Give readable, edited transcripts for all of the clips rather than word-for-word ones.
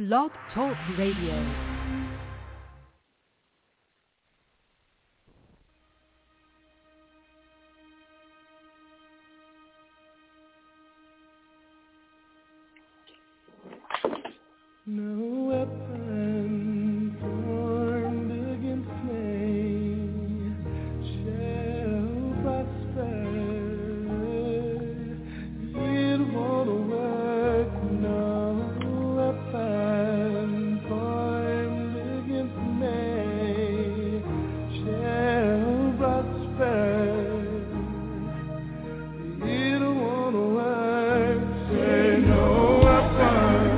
Blog Talk Radio. No weapon formed against me shall prosper. It won't work. No weapon formed against me shall prosper. It won't work. Say no weapon.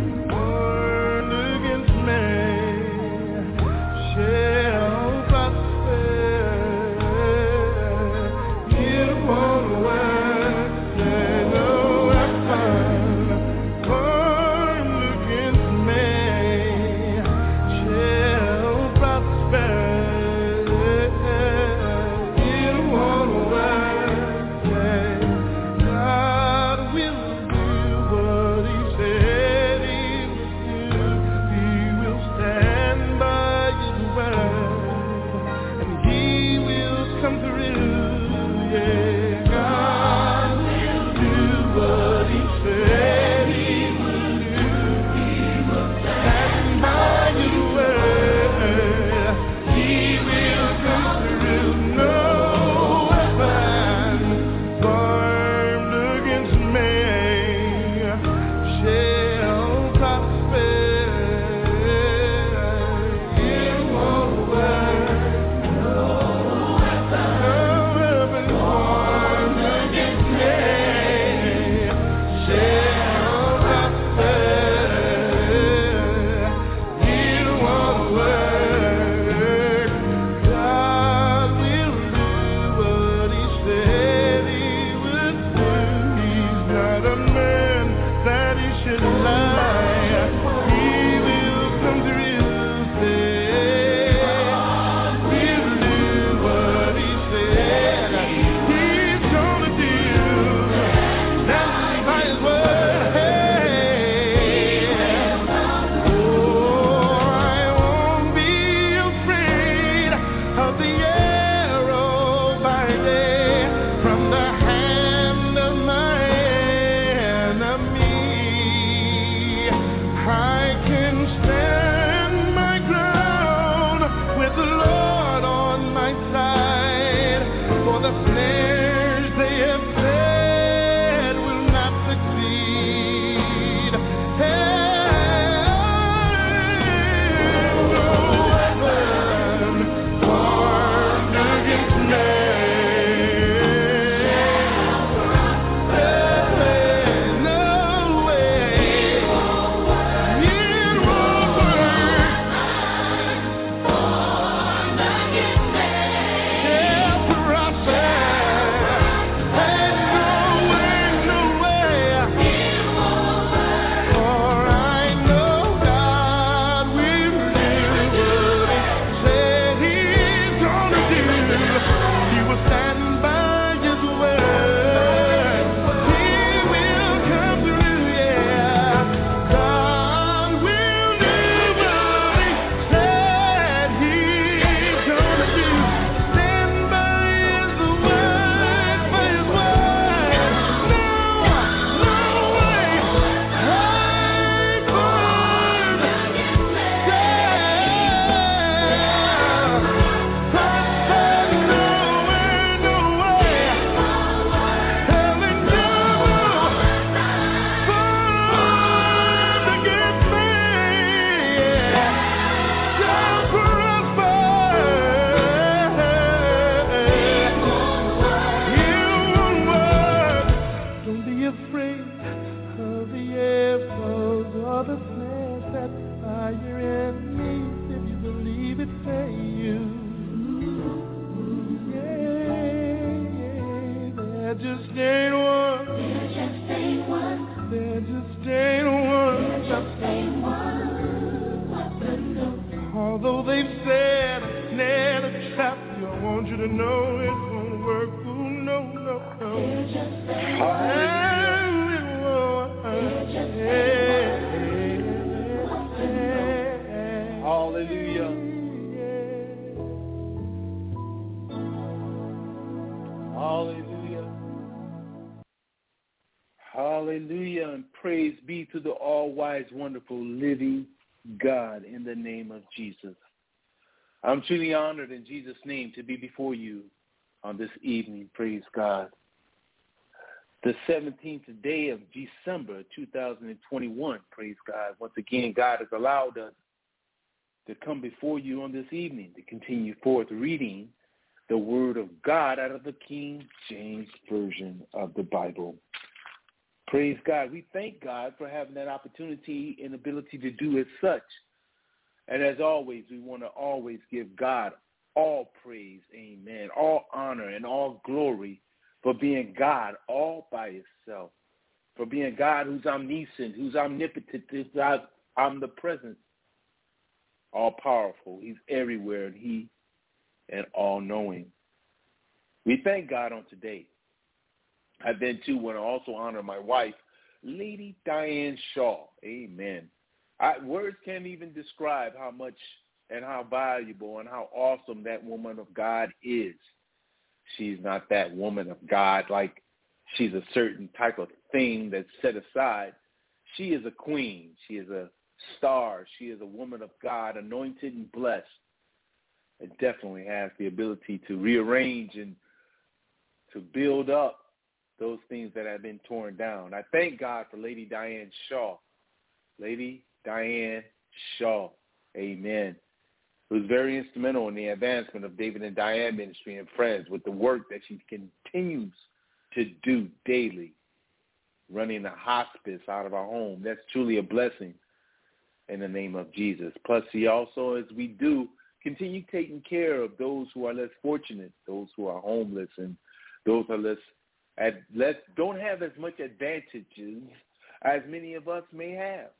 Although they've said, net a trap, I want you to know it won't work. Ooh, no, no, no. It just ain't one. Hallelujah. Hallelujah. Hallelujah. And praise be to the all-wise, wonderful, living God in the name of Jesus. I'm truly honored in Jesus' name to be before you on this evening. Praise God. The 17th day of December 2021. Praise God. Once again, God has allowed us to come before you on this evening to continue forth reading the Word of God out of the King James Version of the Bible. Praise God. We thank God for having that opportunity and ability to do as such. And as always, we want to always give God all praise, amen, all honor and all glory for being God all by himself, for being God who's omniscient, who's omnipotent, who's omnipresent, all powerful. He's everywhere and all-knowing. We thank God on today. I then, too, want to also honor my wife, Lady Diane Shaw. Amen. Words can't even describe how much and how valuable and how awesome that woman of God is. She's not that woman of God like she's a certain type of thing that's set aside. She is a queen. She is a star. She is a woman of God, anointed and blessed. It definitely has the ability to rearrange and to build up those things that have been torn down. I thank God for Lady Diane Shaw. Lady Diane Shaw, amen, who's very instrumental in the advancement of David and Diane Ministry and Friends with the work that she continues to do daily, running a hospice out of our home. That's truly a blessing in the name of Jesus. Plus, she also, as we do, continue taking care of those who are less fortunate, those who are homeless, and those who are don't have as much advantages as many of us may have.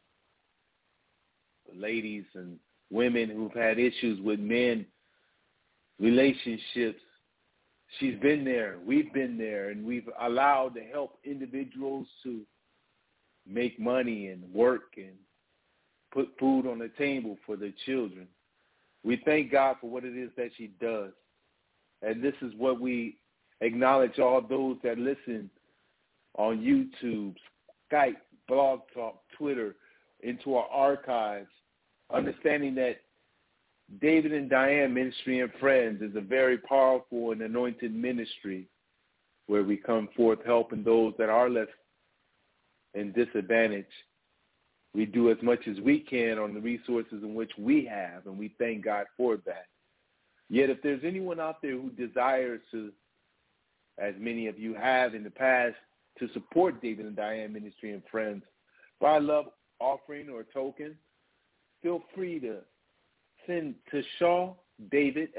Ladies and women who've had issues with men, relationships, she's been there, we've been there, and we've allowed to help individuals to make money and work and put food on the table for their children. We thank God for what it is that she does. And this is what we acknowledge all those that listen on YouTube, Skype, Blog Talk, Twitter, into our archives, understanding that David and Diane Ministry and Friends is a very powerful and anointed ministry where we come forth helping those that are less in disadvantage. We do as much as we can on the resources in which we have, and we thank God for that. Yet if there's anyone out there who desires to, as many of you have in the past, to support David and Diane Ministry and Friends by love offering or token, feel free to send to Shaw David,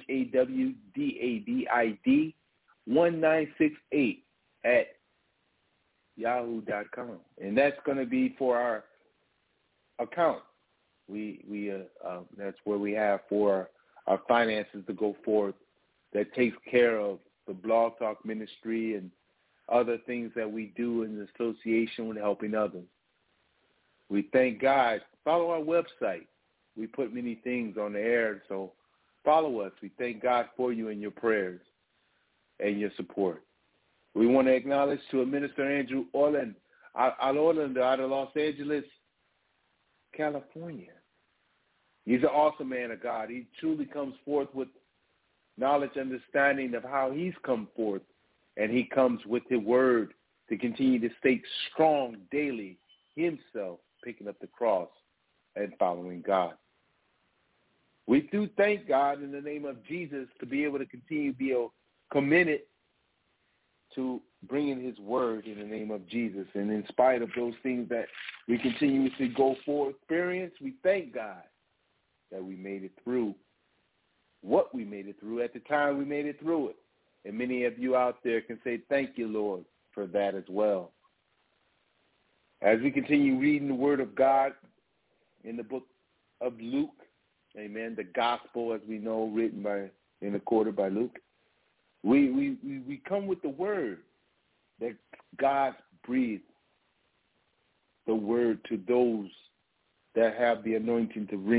SHAWDABID, 1968 at yahoo.com. And that's going to be for our account. That's where we have for our finances to go forth that takes care of the Blog Talk Ministry and other things that we do in association with helping others. We thank God. Follow our website. We put many things on the air, so follow us. We thank God for you and your prayers and your support. We want to acknowledge to Minister Andrew Orland out of Los Angeles, California. He's an awesome man of God. He truly comes forth with knowledge, understanding of how he's come forth, and he comes with the word to continue to stay strong daily himself, picking up the cross and following God. We do thank God in the name of Jesus to be able to continue to be committed to bringing his word in the name of Jesus. And in spite of those things that we continuously go forward, experience, we thank God that we made it through what we made it through at the time we made it through it. And many of you out there can say thank you, Lord, for that as well. As we continue reading the word of God in the book of Luke, amen, the gospel, as we know, written in the quarter by Luke, we come with the word that God breathed, the word to those that have the anointing to read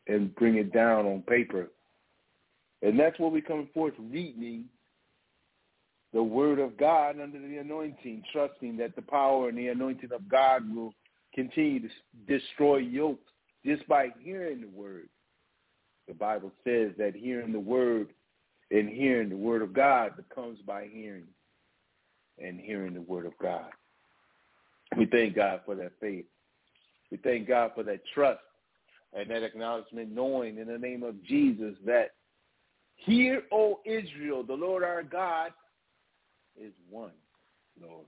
and bring it down on paper. And that's what we come forth reading the word of God under the anointing, trusting that the power and the anointing of God will continue to destroy yokes just by hearing the word. The Bible says that hearing the word and hearing the word of God comes by hearing and hearing the word of God. We thank God for that faith. We thank God for that trust and that acknowledgement, knowing in the name of Jesus that hear, O Israel, the Lord our God is one, Lord.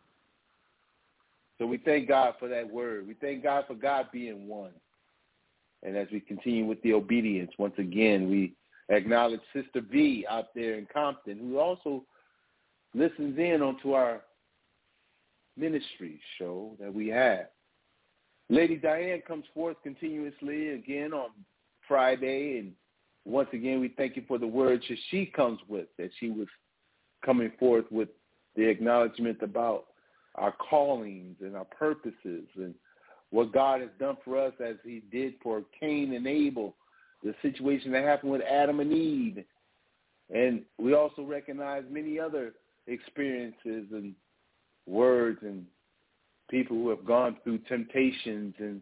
So we thank God for that word. We thank God for God being one. And as we continue with the obedience, once again, we acknowledge Sister V out there in Compton, who also listens in onto our ministry show that we have. Lady Diane comes forth continuously again on Friday, and once again, we thank you for the words that she comes with, that she was coming forth with the acknowledgement about our callings and our purposes and what God has done for us as he did for Cain and Abel, the situation that happened with Adam and Eve. And we also recognize many other experiences and words and people who have gone through temptations and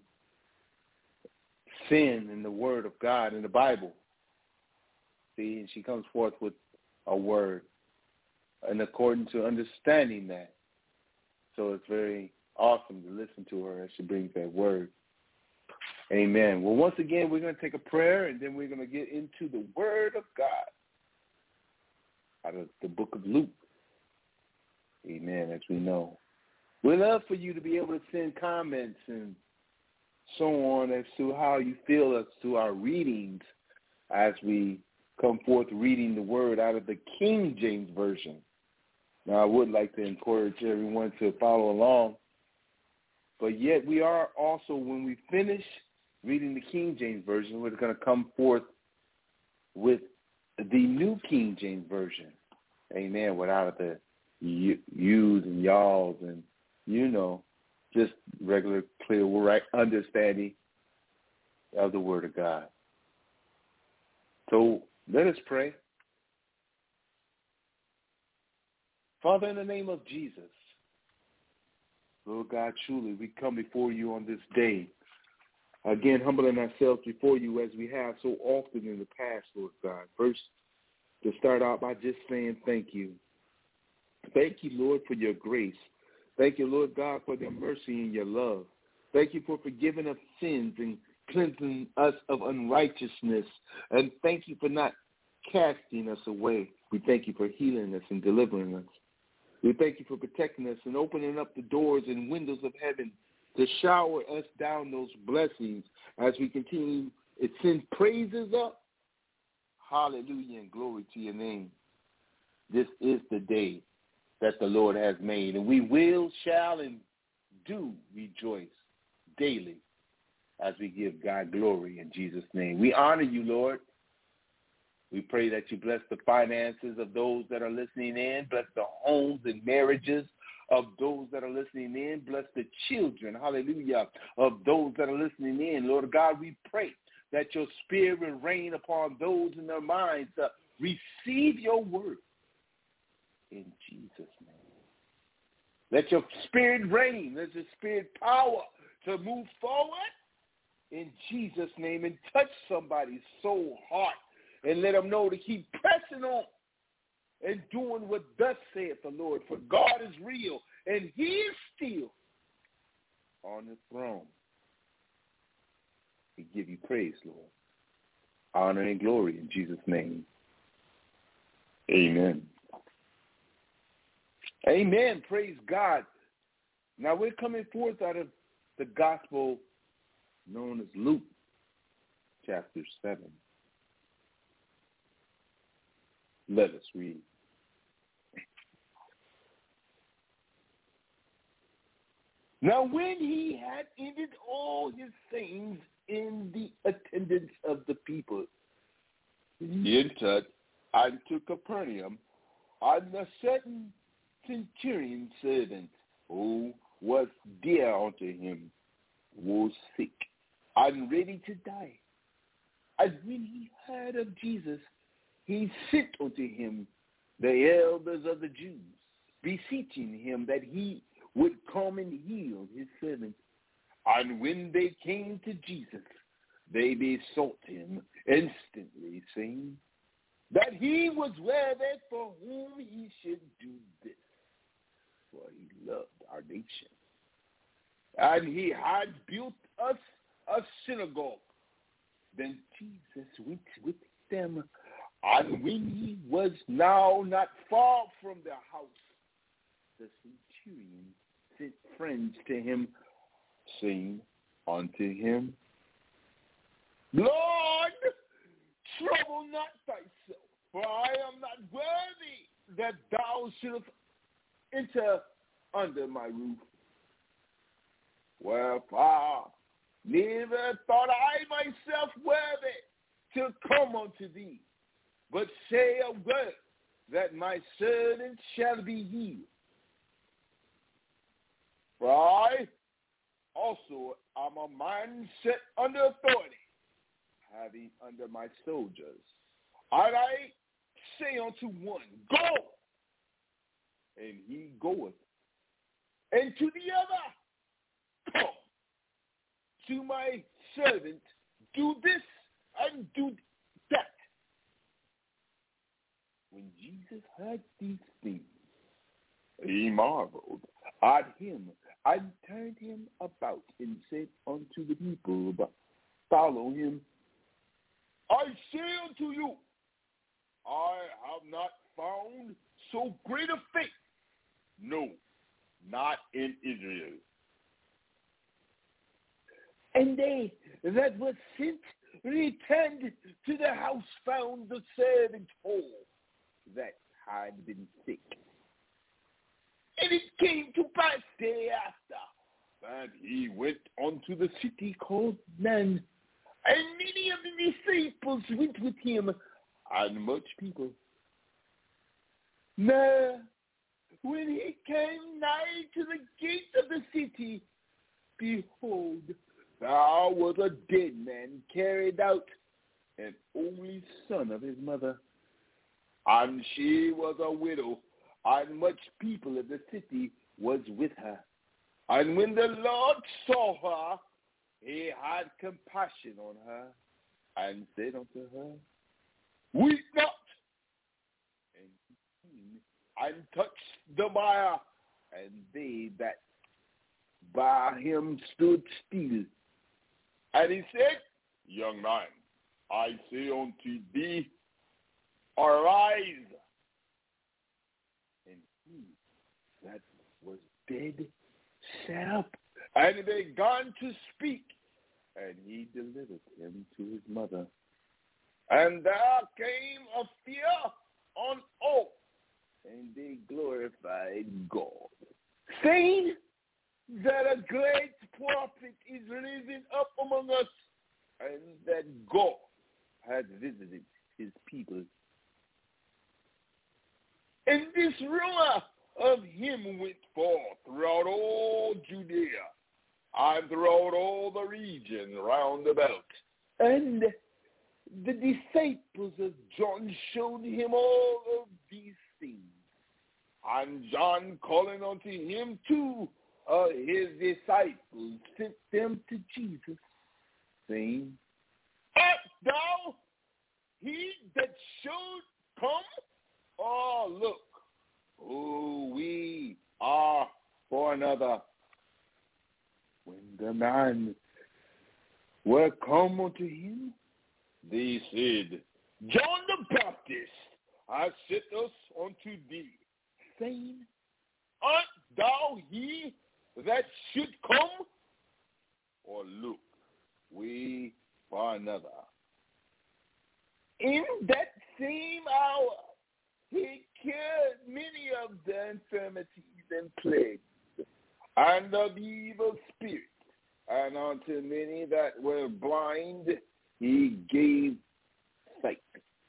sin in the word of God in the Bible. See, and she comes forth with a word, and according to understanding that. So it's very awesome to listen to her as she brings that word. Amen. Well, once again, we're going to take a prayer, and then we're going to get into the word of God out of the book of Luke. Amen, as we know. We'd love for you to be able to send comments and so on as to how you feel as to our readings as we come forth reading the word out of the King James Version. Now, I would like to encourage everyone to follow along, but yet we are also, when we finish reading the King James Version, we're going to come forth with the New King James Version. Amen, without the yous and y'alls and, you know, just regular, clear, right understanding of the Word of God. So let us pray. Father, in the name of Jesus, Lord God, truly we come before you on this day, again humbling ourselves before you as we have so often in the past, Lord God. First, to start out by just saying thank you. Thank you, Lord, for your grace. Thank you, Lord God, for your mercy and your love. Thank you for forgiving us sins and cleansing us of unrighteousness. And thank you for not casting us away. We thank you for healing us and delivering us. We thank you for protecting us and opening up the doors and windows of heaven to shower us down those blessings as we continue to send praises up. Hallelujah and glory to your name. This is the day that the Lord has made, and we will, shall, and do rejoice daily as we give God glory in Jesus' name. We honor you, Lord. We pray that you bless the finances of those that are listening in, bless the homes and marriages of those that are listening in, bless the children, hallelujah, of those that are listening in. Lord God, we pray that your spirit will reign upon those in their minds. Receive your word in Jesus' name. Let your spirit reign. Let your spirit power to move forward in Jesus' name and touch somebody's soul, heart, and let them know to keep pressing on and doing what thus saith the Lord. For God is real, and he is still on the throne. We give you praise, Lord. Honor and glory in Jesus' name. Amen. Amen. Praise God. Now we're coming forth out of the gospel known as Luke, chapter 7. Let us read. Now when he had ended all his sayings in the attendance of the people, he entered unto Capernaum, and a certain centurion servant who was dear unto him was sick and ready to die. And when he heard of Jesus, he sent unto him the elders of the Jews, beseeching him that he would come and heal his servant. And when they came to Jesus, they besought him instantly, saying that he was worthy for whom he should do this, for he loved our nation. And he had built us a synagogue. Then Jesus went with them, and when he was now not far from their house, the centurion sent friends to him, saying unto him, Lord, trouble not thyself, for I am not worthy that thou shouldest enter under my roof. Wherefore, neither thought I myself worthy to come unto thee, but say a word, that my servant shall be healed. For I also am a man set under authority, having under my soldiers. And I say unto one, Go, and he goeth, and to the other, Come. To my servant, do this and do that. When Jesus heard these things, he marveled at him and turned him about and said unto the people that follow him, I say unto you, I have not found so great a faith, no, not in Israel. And they that were sent returned to the house, found the servant whole that had been sick. And it came to pass day after that he went unto the city called Nain, and many of the disciples went with him, and much people. Now, when he came nigh to the gate of the city, behold, there was a dead man carried out, an only son of his mother, and she was a widow, and much people of the city was with her. And when the Lord saw her, he had compassion on her, and said unto her, Weep not. And he came and touched the bier, and they that by him stood still. And he said, Young man, I say unto thee, arise. And he that was dead sat up and began to speak, and he delivered him to his mother. And there came a fear on all, and they glorified God, saying that a great prophet is risen up among us, and that God has visited his people. And this rumor of him went forth throughout all Judea and throughout all the region round about. And the disciples of John showed him all of these things. And John, calling unto him two of his disciples, sent them to Jesus, saying, Art thou he that should come? Oh, look, who we are for another. When the men were come unto him, they said, John the Baptist has sent us unto thee, saying, Art thou he that should come? Or look, we for another. In that same hour, he cured many of the infirmities and plagues, and of evil spirits, and unto many that were blind he gave sight.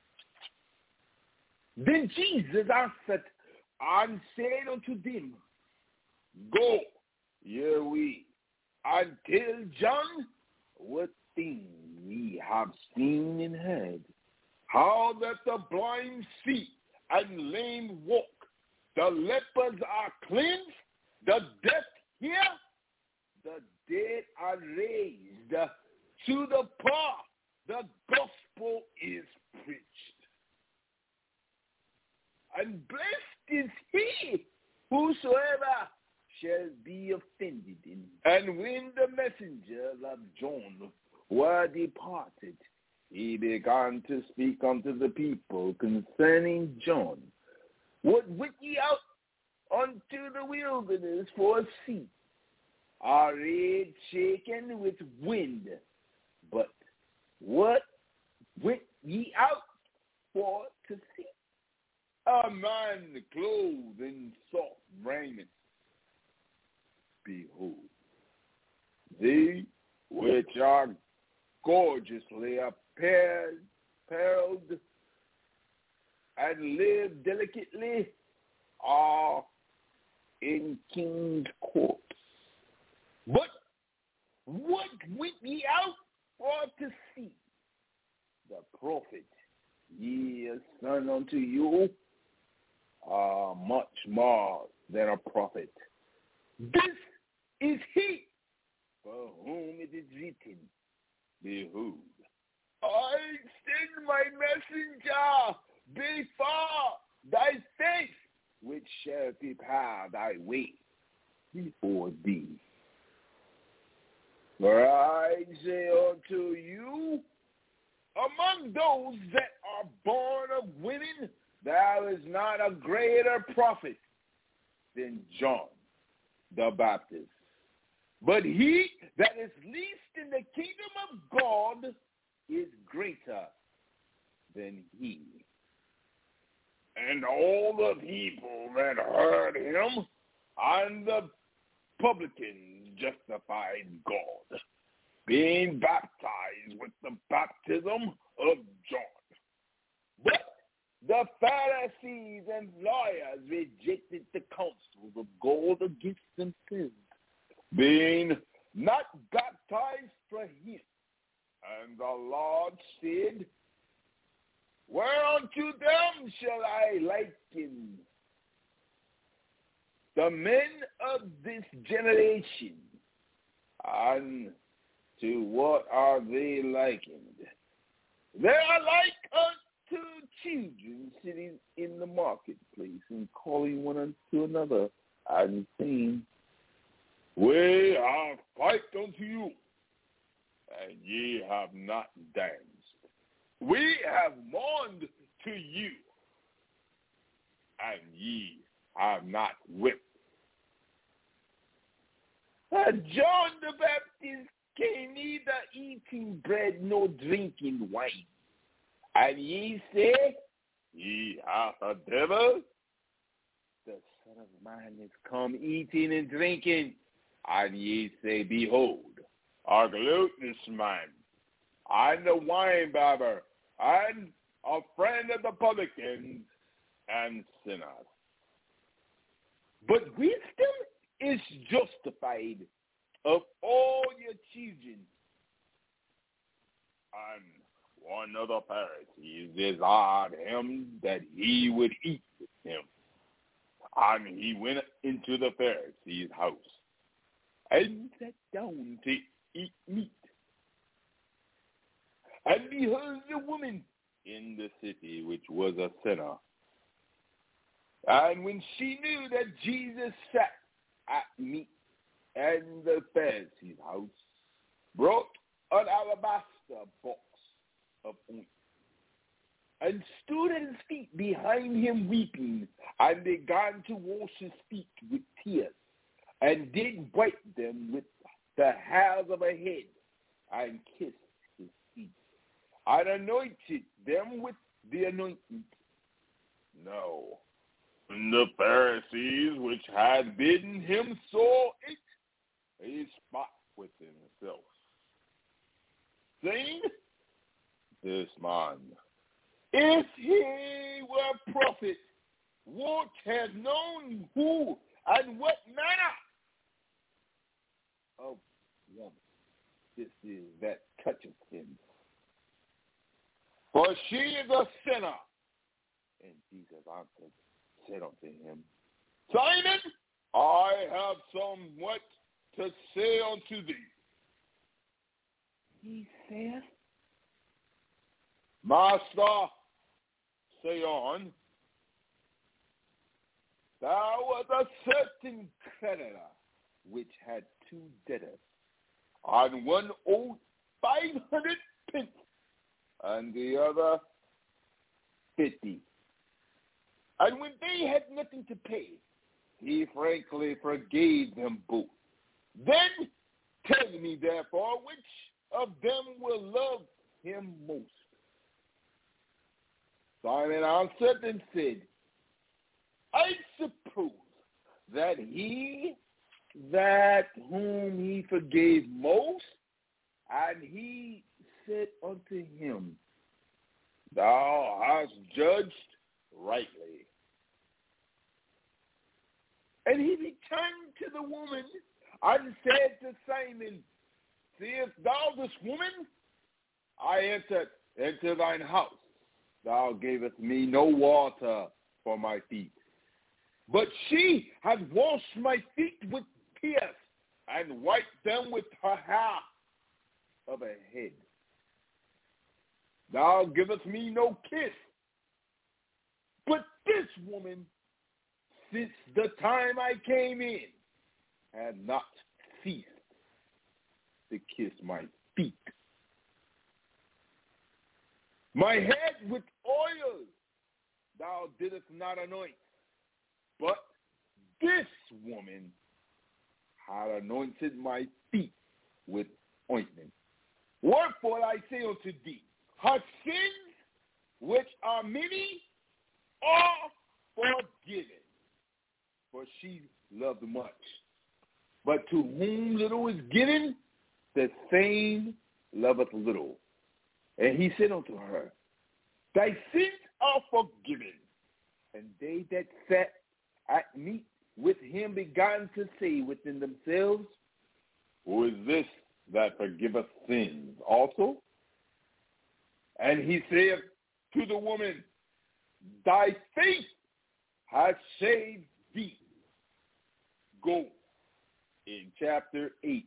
Then Jesus answered and said unto them, Go, ye we, and tell John what things ye have seen and heard how that the blind see and lame walk, the lepers are cleansed, the deaf hear, the dead are raised, to the poor the gospel is preached. And blessed is he whosoever shall be offended in. And when the messengers of John were departed, he began to speak unto the people concerning John. What went ye out unto the wilderness for a sea? Are red shaken with wind? But what went ye out for to see? A man clothed in soft raiment. Behold, they which are gorgeously apparelled and live delicately are in king's courts. But what went ye out for to see? The prophet, ye a son unto you, are much more than a prophet. This is he for whom it is written, behold, I send my messenger before thy face, which shall prepare thy way before thee. For I say unto you, among those that are born of women, there is not a greater prophet than John the Baptist. But he that is least in the kingdom of God is greater than he. And all the people that heard him and the publicans justified God, being baptized with the baptism of John. But the Pharisees and lawyers rejected the counsels of God against themselves, being not baptized for him. And the Lord said, whereunto them shall I liken the men of this generation? And to what are they likened? They are like unto children sitting in the marketplace and calling one unto another and saying, we have piped unto you, and ye have not danced. We have mourned to you, and ye have not wept. John the Baptist came neither eating bread nor drinking wine. And ye say, he hath a devil? The Son of Man is come eating and drinking. And ye say, behold, a gluttonous man, and a winebibber, and a friend of the publicans and sinners. But wisdom is justified of all your children. And one of the Pharisees desired him that he would eat with him. And he went into the Pharisee's house and sat down to eat meat. And behold, a woman in the city which was a sinner. And when she knew that Jesus sat at meat in the Pharisee's house, brought an alabaster box of ointment, and stood at his feet behind him weeping, and began to wash his feet with tears, and did wipe them with the hairs of her head, and kissed his feet, and anointed them with the anointment. Now, when the Pharisees which had bidden him saw it, they spot within themselves, saying, this man, if he were a prophet, would have known who and what manner of woman this is that toucheth him, for she is a sinner. And Jesus answered, said unto him, Simon, I have somewhat to say unto thee. He saith, Master, say on. There was a certain creditor which had two debtors, and one owed 500 pence, and the other 50. And when they had nothing to pay, he frankly forgave them both. Then tell me, therefore, which of them will love him most? Simon answered and said, I suppose that he that whom he forgave most. And he said unto him, Thou hast judged rightly. And he returned to the woman and said to Simon, Seest thou this woman? I entered into thine house. Thou gavest me no water for my feet, but she hath washed my feet with tears and wiped them with her hair of her head. Thou givest me no kiss, but this woman, since the time I came in, had not ceased to kiss my feet. My head with oil thou didst not anoint, but this woman had anointed my feet with ointment. Wherefore I say unto thee, her sins, which are many, are forgiven, for she loved much. But to whom little is given, the same loveth little. And he said unto her, Thy sins are forgiven. And they that sat at meat with him began to say within themselves, Who is this that forgiveth sins also? And he said to the woman, Thy faith has saved thee. Go. In chapter 8.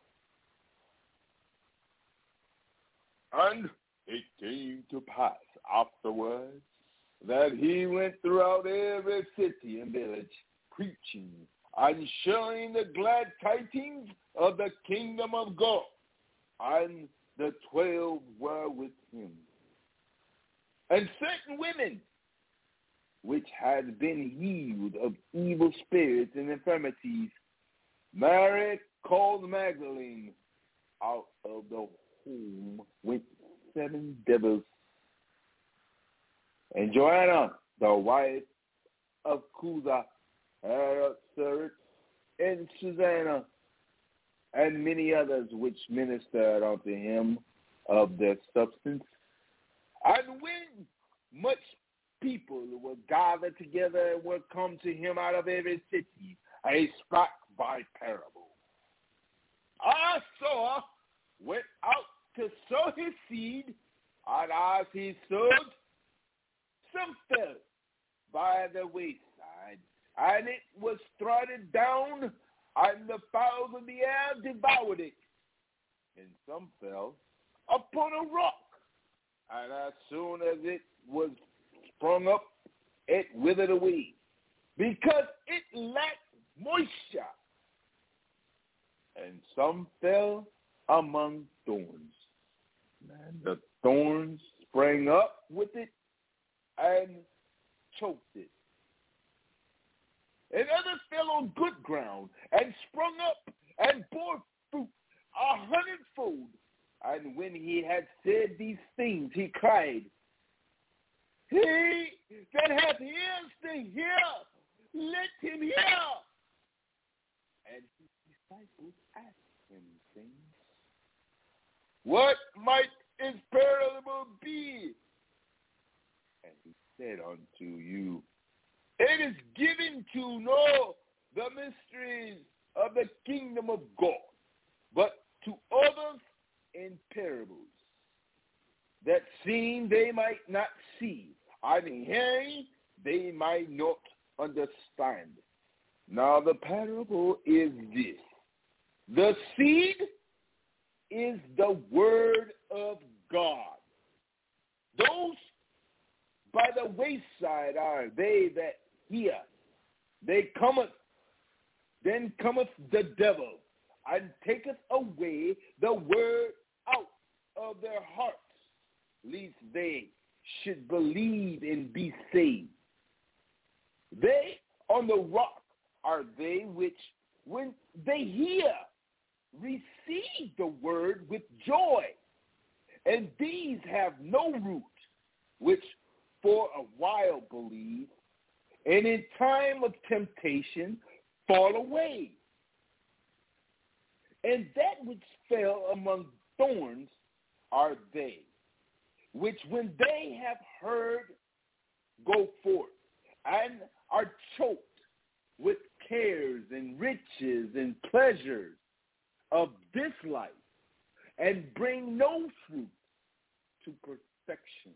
And it came to pass afterwards that he went throughout every city and village, preaching and showing the glad tidings of the kingdom of God. And the 12 were with him. And certain women, which had been healed of evil spirits and infirmities, Mary called Magdalene, out of the whom went 7 devils, and Joanna, the wife of Cusa, Herod, and Susanna, and many others which ministered unto him of their substance. And when much people were gathered together and were come to him out of every city, he spake by parable. Our sower went out to sow his seed, and as he sowed, some fell by the wayside, and it was trodden down, and the fowls of the air devoured it. And some fell upon a rock, and as soon as it was sprung up, it withered away, because it lacked moisture. And some fell among thorns, and the thorns sprang up with it and choked it. And others fell on good ground and sprung up and bore fruit 100-fold. And when he had said these things, he cried, He that hath ears to hear, let him hear. And his disciples asked him, saying, What might his parable be? And he said unto you, It is given to know the mysteries of the kingdom of God, but to others in parables, that seeing they might not see, and hearing they might not understand. Now the parable is this. The seed is the word of God. Those by the wayside are they that hear. Then cometh the devil, and taketh away the word out of their hearts, lest they should believe and be saved. They on the rock are they which, when they hear, receive the word with joy. And these have no root, which for a while believe, and in time of temptation fall away. And that which fell among thorns are they, which when they have heard, go forth, and are choked with cares and riches and pleasures of this life, and bring no fruit to perfection.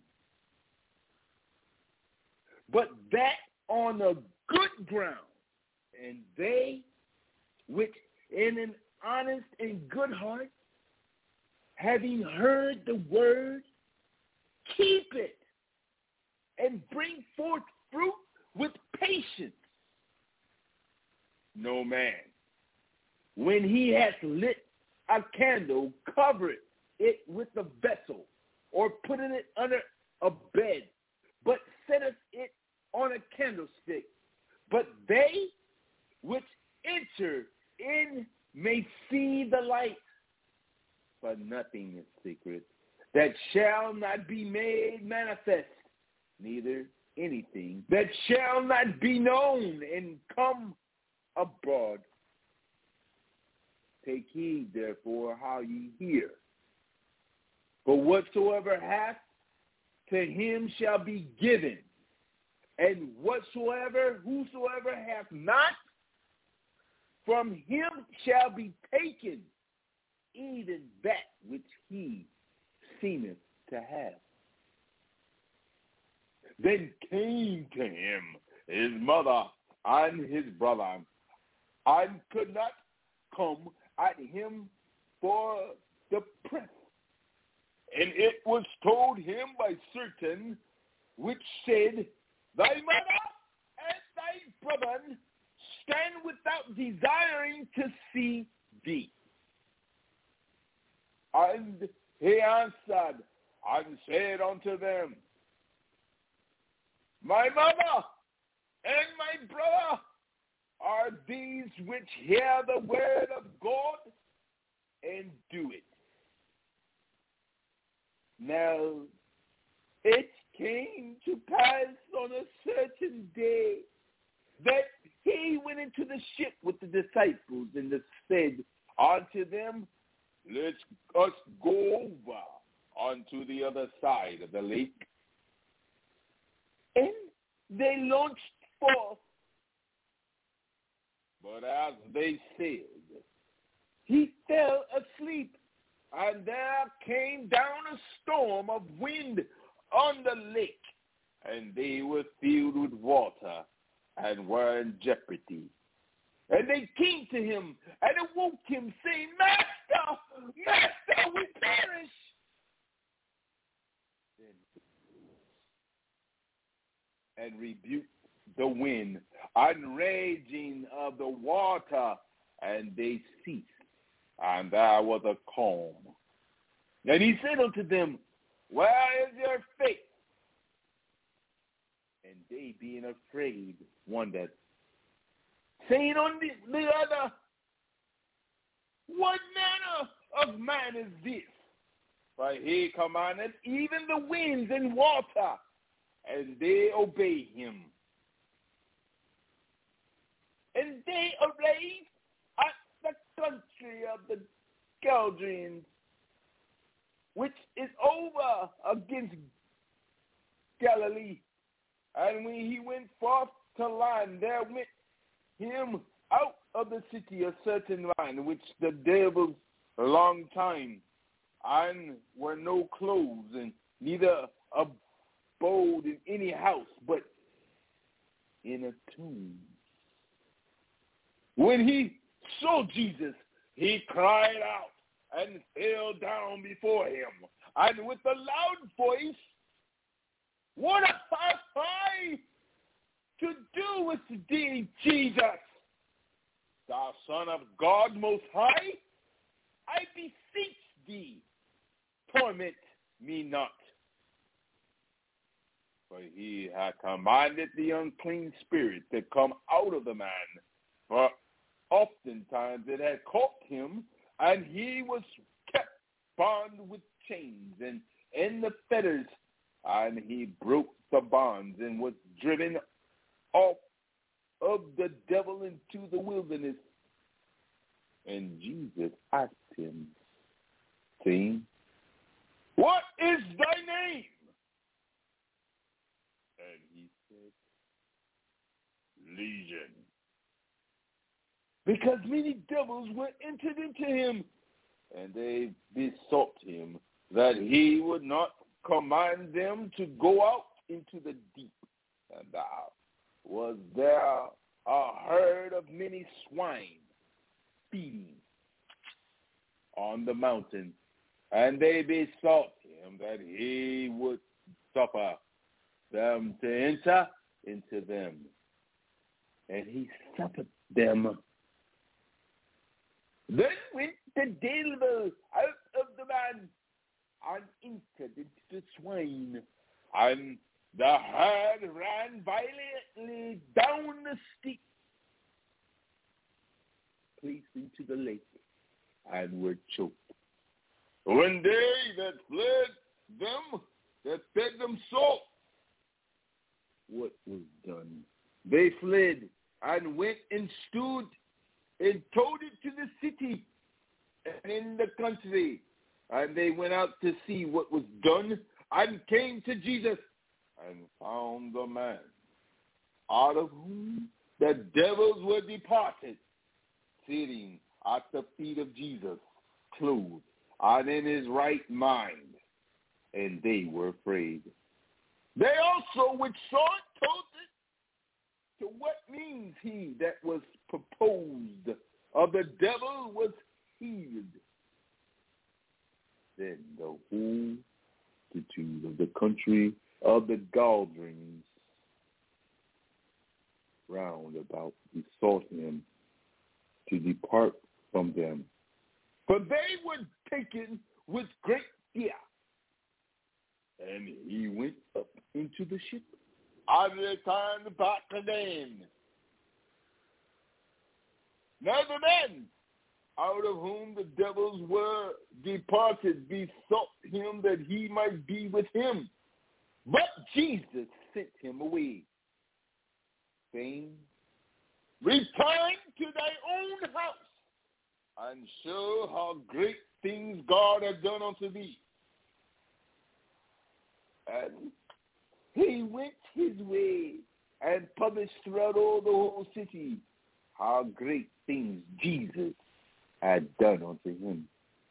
But that on a good ground, and they which in an honest and good heart, having heard the word, keep it, and bring forth fruit with patience. No man, when he hath lit a candle, covereth it with a vessel, or putteth it under a bed, but setteth it on a candlestick. But they which enter in may see the light. But nothing is secret that shall not be made manifest, neither anything that shall not be known and come abroad. Take heed, therefore, how ye hear. For whatsoever hath, to him shall be given, and whosoever hath not, from him shall be taken, even that which he seemeth to have. Then came to him his mother and his brother, and could not come at him for the press. And it was told him by certain which said, Thy mother and thy brother stand without desiring to see thee. And he answered and said unto them, My mother and my brother are these which hear the word of God and do it. Now it came to pass on a certain day that he went into the ship with the disciples, and said unto them, Let us go over unto the other side of the lake. And they launched forth. But as they sailed, he fell asleep, and there came down a storm of wind on the lake, and they were filled with water and were in jeopardy. And they came to him and awoke him, saying, Master, Master, we perish. And rebuked the wind and raging of the water, and they ceased, and there was a calm. And he said unto them, Where is your faith? And they, being afraid, wondered, saying on the other, What manner of man is this? For he commandeth even the winds and water, and they obey him. And they arrived at the country of the Gadarenes, which is over against Galilee. And when he went forth to land, there met him out of the city a certain man, which the devil a long time, and were no clothes, and neither abode in any house, but in a tomb. When he saw Jesus, he cried out and fell down before him, and with a loud voice, "What have I to do with thee, Jesus, thou Son of God Most High? I beseech thee, torment me not." For he had commanded the unclean spirit to come out of the man. For oftentimes it had caught him, and he was kept bound with chains and in the fetters, and he broke the bonds and was driven off of the devil into the wilderness. And Jesus asked him, saying, "What is thy name?" And he said, "Legion," because many devils were entered into him, and they besought him that he would not command them to go out into the deep. And was there a herd of many swine feeding on the mountain, and they besought him that he would suffer them to enter into them. And he suffered them. Then went the devil out of the man and entered into the swine, and the herd ran violently down the steep place into the lake and were choked. When they that fled them, that fed them saw what was done, they fled and went and stood and told it to the city and in the country. And they went out to see what was done and came to Jesus and found the man out of whom the devils were departed, sitting at the feet of Jesus, clothed and in his right mind. And they were afraid. They also which saw it told it to what means he that was proposed of the devil was healed. Then the whole multitude of the country of the Gadarenes round about besought him to depart from them, for they were taken with great fear. And he went up into the ship and returned back again. Now the men out of whom the devils were departed besought him that he might be with him. But Jesus sent him away, saying, "Return to thy own house, and show how great things God hath done unto thee." And he went his way and published throughout all the whole city how great things Jesus had done unto him.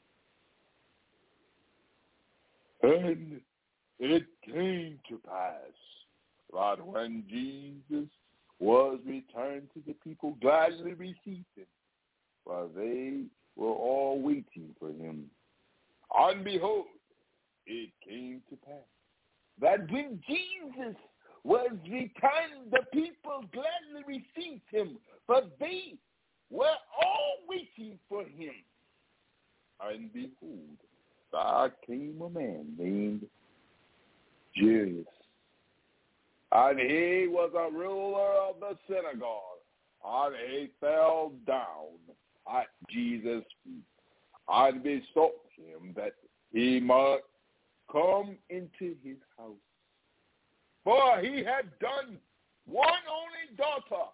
And it came to pass that when Jesus was returned to the people, gladly received him, for they were all waiting for him. And behold, it came to pass that when Jesus was returned, the people gladly received him, for they were all waiting for him. And behold, there came a man named Jairus, and he was a ruler of the synagogue, and he fell down at Jesus' feet and besought him that he might come into his house. For he had done one only daughter,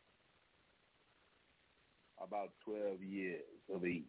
about 12 years of age,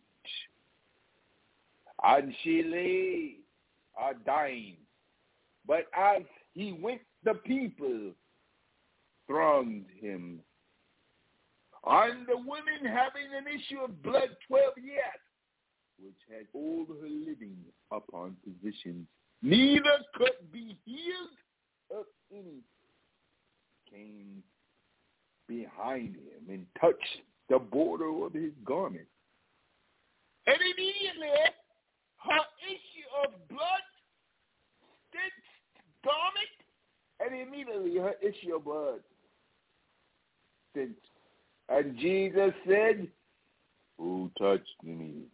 and she lay dying. But as he went, the people thronged him. And the woman having an issue of blood 12 years, which had all her living upon physicians, neither could be healed of any, came behind him and touched the border of his garment. And immediately her issue of blood stitched garment, and immediately her issue of blood stitched. And Jesus said, "Who touched me?"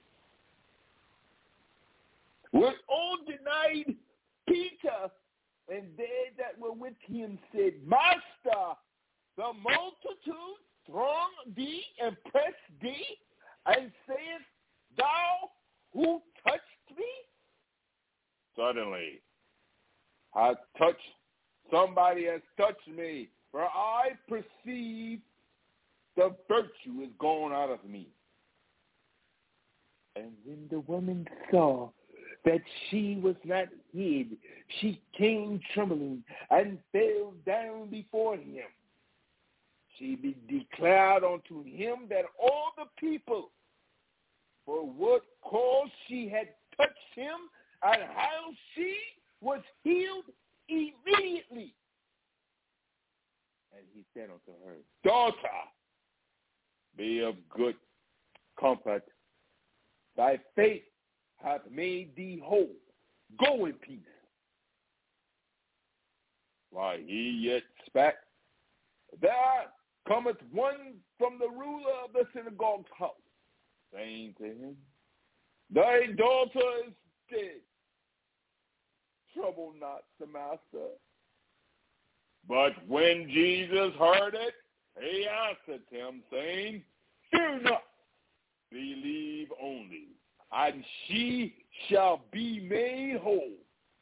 When all denied, Peter and they that were with him said, "Master, the multitude throng thee and press thee, and sayest thou, who touched me?" Suddenly, somebody has touched me, for I perceive the virtue is gone out of me. And when the woman saw that she was not hid, she came trembling and fell down before him. She declared unto him that all the people, for what cause she had touched him, and how she was healed immediately. And he said unto her, "Daughter, be of good comfort. Thy faith hath made thee whole. Go in peace." While he yet spake, there cometh one from the ruler of the synagogue's house, saying to him, "Thy daughter is dead. Trouble not the master." But when Jesus heard it, he answered him, saying, "Fear not, believe only, and she shall be made whole."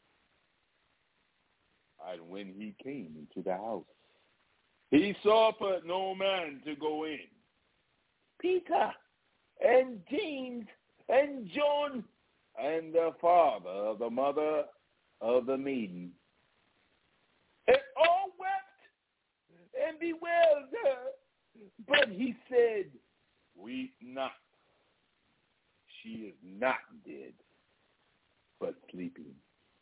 And when he came into the house, he saw but no man to go in. Peter and James and John and the father of the mother of the maiden, and all wept and bewailed her. But he said, "Weep not. She is not dead, but sleeping."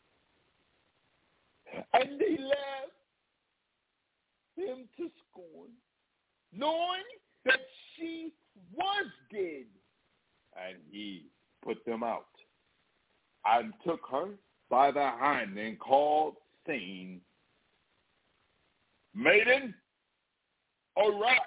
And they laughed him to scorn, knowing that she was dead. And he put them out and took her by the hand and called, saying, "Maiden, arise."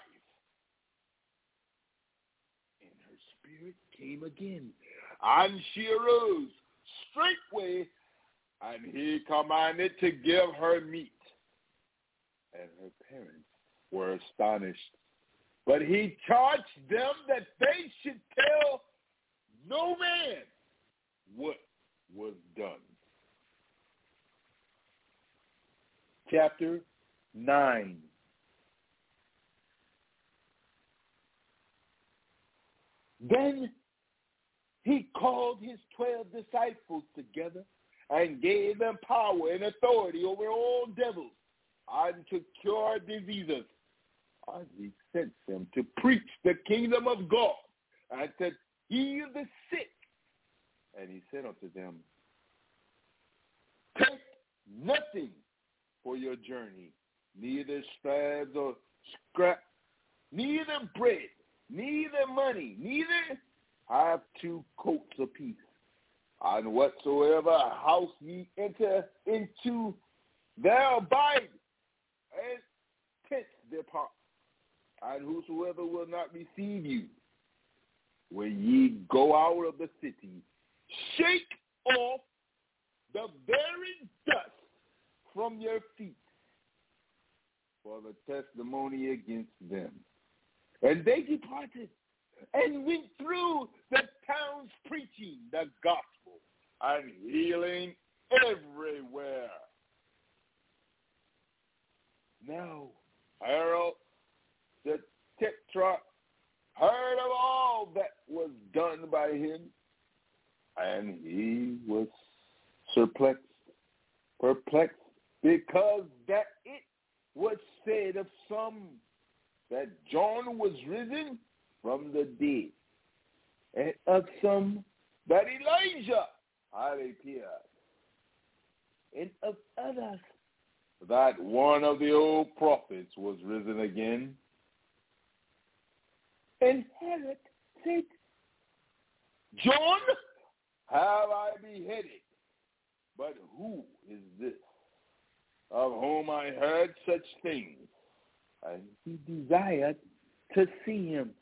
And her spirit came again, and she arose straightway, and he commanded to give her meat. And her parents were astonished. But he charged them that they should tell no man what was done. Chapter 9. Then he called his 12 disciples together and gave them power and authority over all devils and to cure diseases. And he sent them to preach the kingdom of God and to heal the sick. And he said unto them, "Take nothing for your journey, neither staves or scrap, neither bread, neither money, neither have 2 coats apiece. And whatsoever house ye enter into, there abide, and tents depart. And whosoever will not receive you, when ye go out of the city, shake off the very dust from your feet for the testimony against them." And they departed and went through the towns preaching the gospel and healing everywhere. Now Herod the Tetrarch heard of all that was done by him, and he was perplexed, because that it was said of some that John was risen from the dead, and of some that Elijah had appeared, and of others, that one of the old prophets was risen again. And Herod said, John have I beheaded, but who is this, of whom I heard such things? And he desired to see him.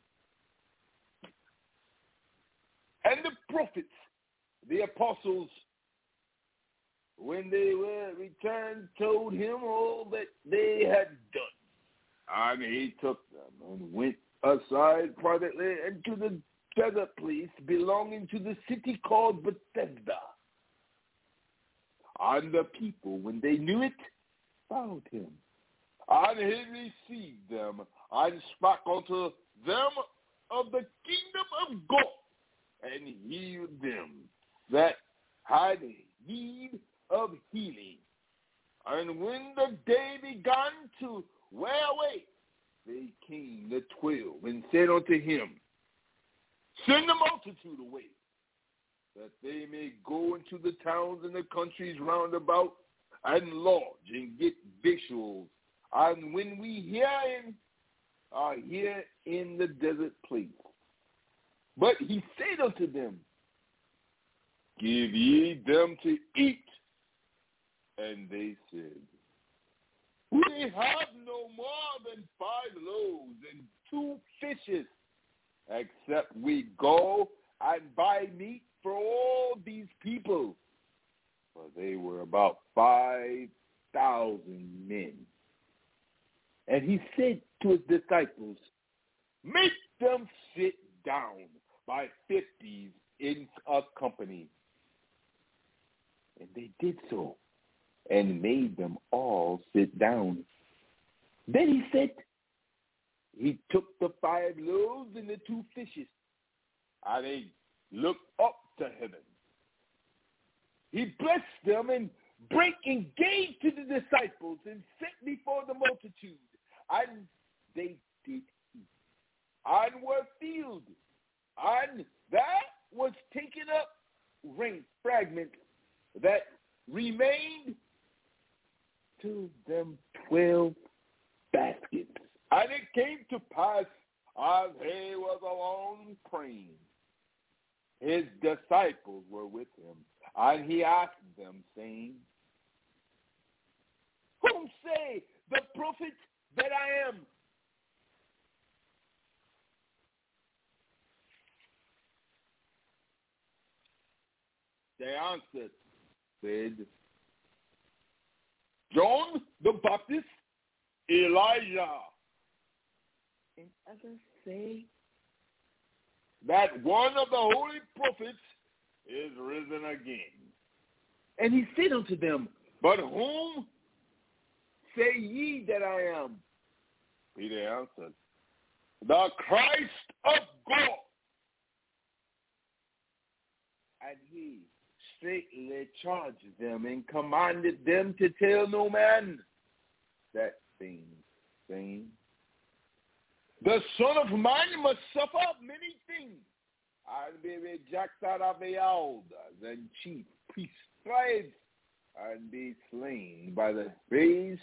And the prophets, the apostles, when they were returned, told him all that they had done. And he took them and went aside privately into the desert place belonging to the city called Bethesda. And the people, when they knew it, followed him. And he received them and spake unto them of the kingdom of God, and healed them that had need of healing. And when the day began to wear away, they came the 12 and said unto him, Send the multitude away, that they may go into the towns and the countries round about and lodge and get victuals. And when we are here in the desert place. But he said unto them, Give ye them to eat. And they said, We have no more than 5 loaves and 2 fishes, except we go and buy meat for all these people. For they were about 5,000 men. And he said to his disciples, Make them sit down by 50s in a company. And they did so, and made them all sit down. Then he said, he took the 5 loaves and the 2 fishes, and they looked up to heaven. He blessed them and breaking gave to the disciples and set before the multitude. And they did eat, and were filled, and that was taken up rain fragments that remained to them 12 baskets. And it came to pass, as he was alone praying, his disciples were with him, and he asked them, saying, Whom say the prophets that I am? They answered, said, John the Baptist, Elijah. And others say that one of the holy prophets is risen again. And he said unto them, But whom say ye that I am? Peter answered, The Christ of God. And he straightly charged them and commanded them to tell no man that thing, saying, The Son of Man must suffer many things, and be rejected of the elders and chief priests, scribes, and be slain by the raise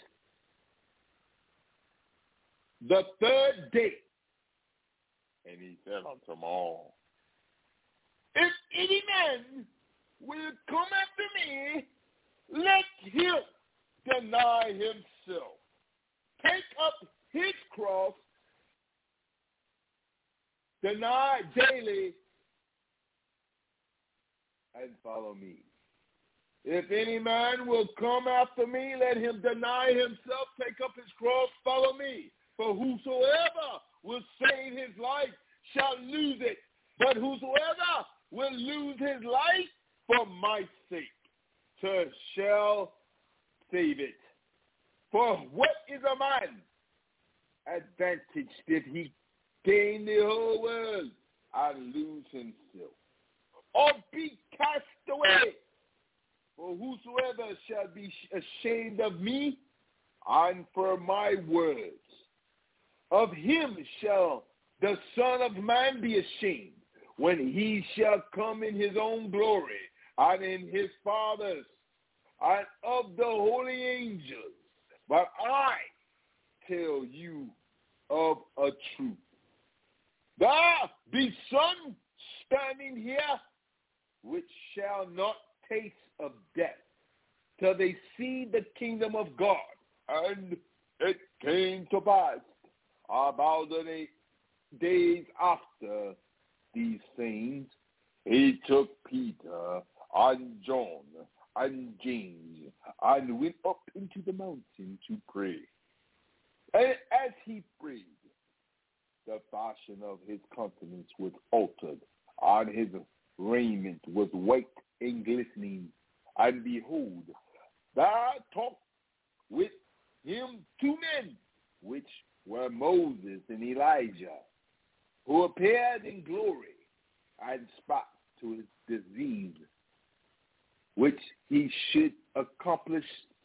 the 3rd day. And he said unto them all, If any man will come after me, let him deny himself, take up his cross, deny daily, and follow me. If any man will come after me, let him deny himself, take up his cross, follow me. For whosoever will save his life shall lose it. But whosoever will lose his life for my sake shall save it. For what is a man advantage if he gain the whole world and lose himself, or be cast away? For whosoever shall be ashamed of me and for my words, of him shall the Son of Man be ashamed when he shall come in his own glory and in his Father's and of the holy angels, but I tell you of a truth. There be some standing here which shall not taste of death till they see the kingdom of God. And it came to pass about the days after these things, he took Peter and John and James and went up into the mountain to pray. And as he prayed, the fashion of his countenance was altered, and his raiment was white and glistening. And behold, there talked with him two men, which were Moses and Elijah, who appeared in glory and spake to his disease, which he should accomplish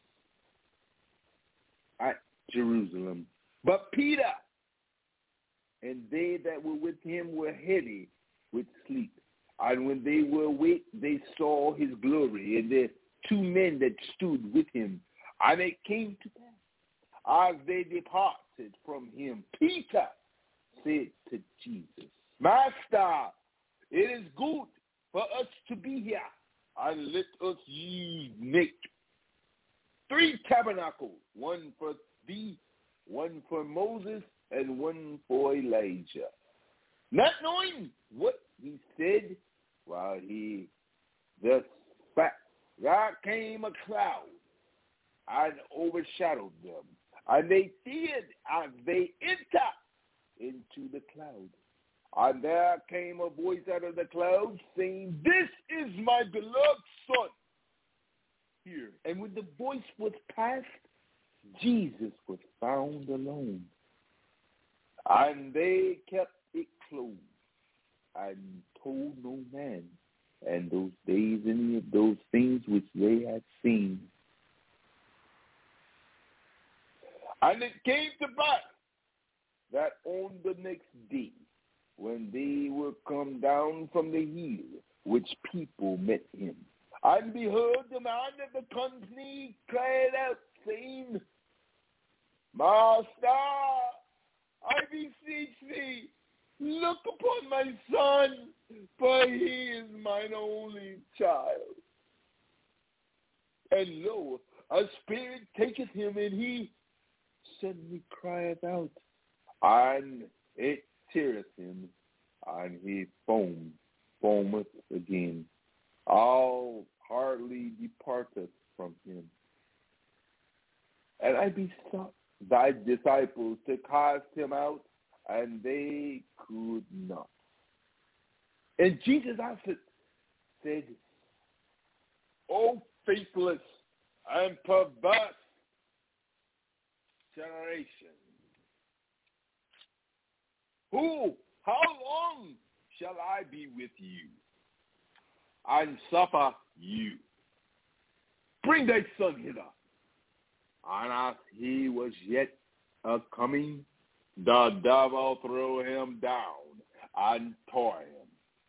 at Jerusalem. But Peter and they that were with him were heavy with sleep. And when they were awake, they saw his glory, and the two men that stood with him. And it came to pass, as they departed from him, Peter said to Jesus, Master, it is good for us to be here, and let us make 3 tabernacles, one for thee, one for Moses, and one for Elijah. Not knowing what he said, while he thus spake, there came a cloud and overshadowed them, and they feared as they entered into the cloud. And there came a voice out of the cloud saying, This is my beloved Son. Here. And when the voice was past, Jesus was found alone. And they kept it closed and told no man and those days any of those things which they had seen. And it came to pass that on the next day, when they were come down from the hill, which people met him, and behold, the man of the company cried out, saying, Master, I beseech thee, look upon my son, for he is mine only child. And lo, a spirit taketh him, and he suddenly crieth out, and it teareth him, and he foameth again. All hardly departeth from him. And I besought thy disciples to cast him out, and they could not. And Jesus answered, said, O faithless and perverse generation, how long shall I be with you and suffer you? Bring thy son hither. And as he was yet coming, the devil threw him down and tore him.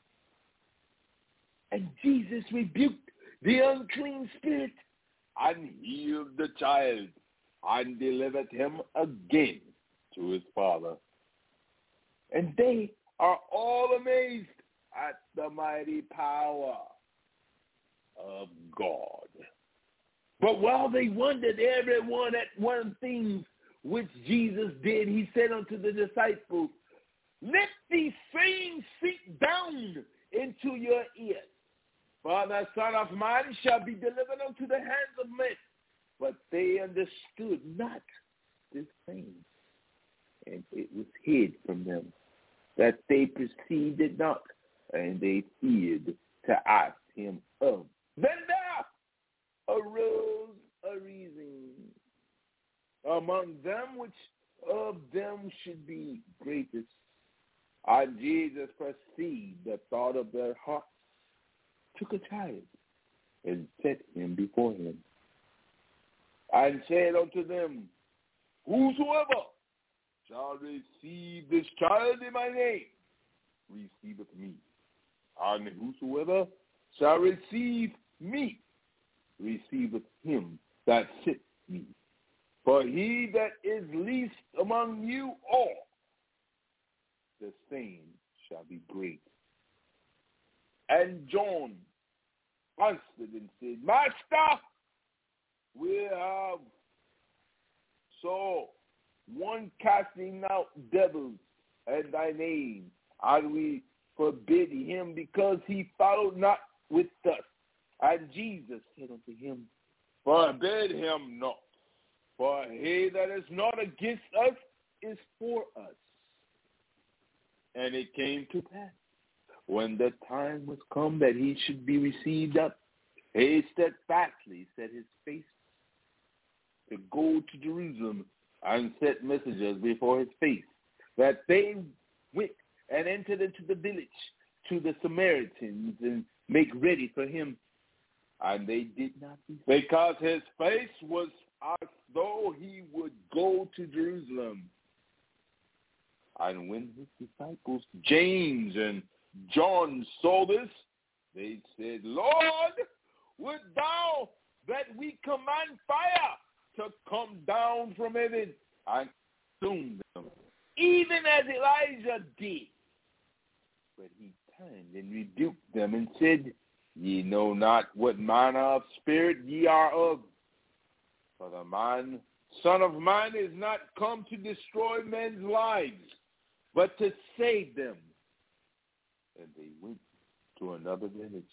And Jesus rebuked the unclean spirit and healed the child and delivered him again to his father. And they are all amazed at the mighty power of God. But while they wondered everyone at one thing which Jesus did, he said unto the disciples, Let these sayings sink down into your ears. For the Son of Man shall be delivered unto the hands of men. But they understood not this thing, and it was hid from them, that they perceived it not, and they feared to ask him of. Then there arose a reason among them which of them should be greatest. And Jesus perceived the thought of their hearts, took a child, and set him before him, and said unto them, Whosoever shall receive this child in my name, receiveth me. And whosoever shall receive me, receiveth him that sent me. For he that is least among you all, the same shall be great. And John answered and said, Master, we have saw one casting out devils in thy name, and we forbid him because he followed not with us. And Jesus said unto him, Forbid him not, for he that is not against us is for us. And it came to pass, when the time was come that he should be received up, he steadfastly set his face to go to Jerusalem, and set messengers before his face, that they went and entered into the village to the Samaritans and make ready for him. And they did not receive, because his face was as though he would go to Jerusalem. And when his disciples, James and John, saw this, they said, Lord, would thou that we command fire to come down from heaven and consume them, even as Elijah did? But he turned and rebuked them and said, Ye know not what manner of spirit ye are of. For the Son of Man is not come to destroy men's lives, but to save them. And they went to another village.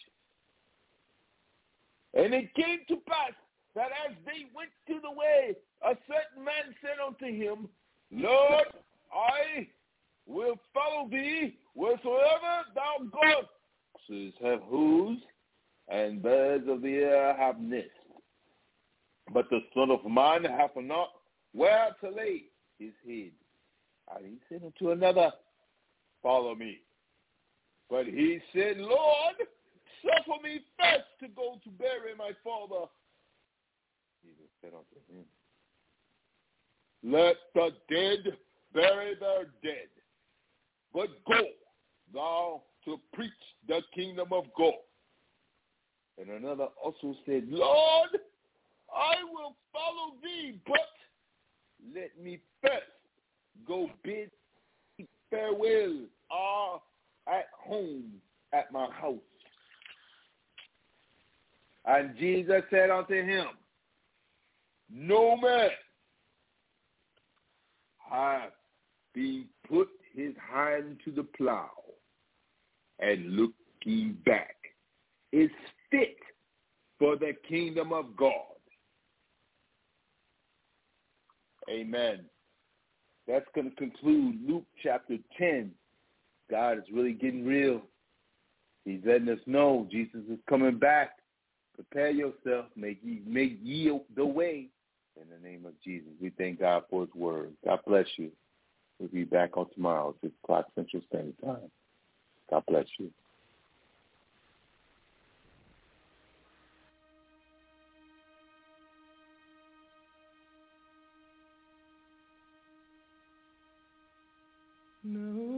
And it came to pass that as they went to the way, a certain man said unto him, Lord, I will follow thee wheresoever thou goest. Foxes have holes, and birds of the air have nests. But the Son of Man hath not where to lay his head. And he said unto another, Follow me. But he said, Lord, suffer me first to go to bury my father. Jesus said unto him, Let the dead bury their dead, but go thou to preach the kingdom of God. And another also said, Lord, I will follow thee, but let me first go bid farewell at home at my house. And Jesus said unto him, No man hath been put his hand to the plow and looking back is fit for the kingdom of God. Amen. That's going to conclude Luke chapter 10. God is really getting real. He's letting us know Jesus is coming back. Prepare yourself. Make ye the way. In the name of Jesus, we thank God for his word. God bless you. We'll be back on tomorrow, 6 o'clock Central Standard Time. God bless you. No.